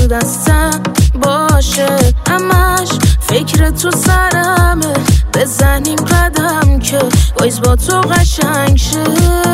تو دستم باشه، همش فکر تو سرمه، بزنیم قدم که وایز با تو قشنگ شه.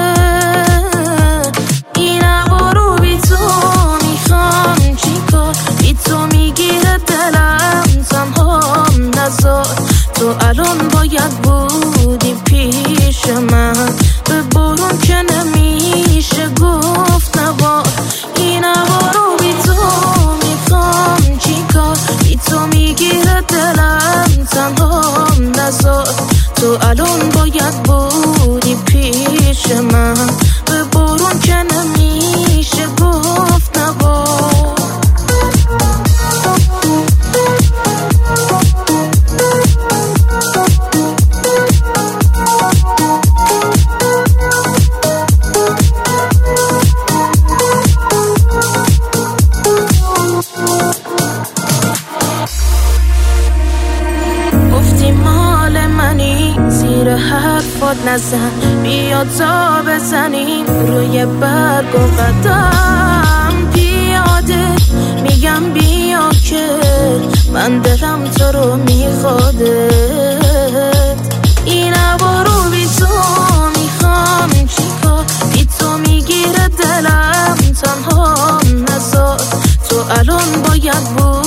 این هوا رو بی تو میخوام چیکار، بی تو میگیره دلم تنهام نذار، تو الان باید بودی پیش من، به برون که نمیشه گفت نبار. این هوا رو بی تو میخوام چیکار، بی تو میگیره دلم تنهام نذار، تو الان باید بودی پیش من، به برون که نمیشه گفت نبار. گفتی مال منی، زیر حرفات نزن، بیا تا بزنیم روی برگ و قدم. پیاده میگم بیا که من دلم تو رو میخواده. این هوا رو بی تو میخوام چیکار، بی تو میگیره دلم تنهام نذار، تو الان باید بود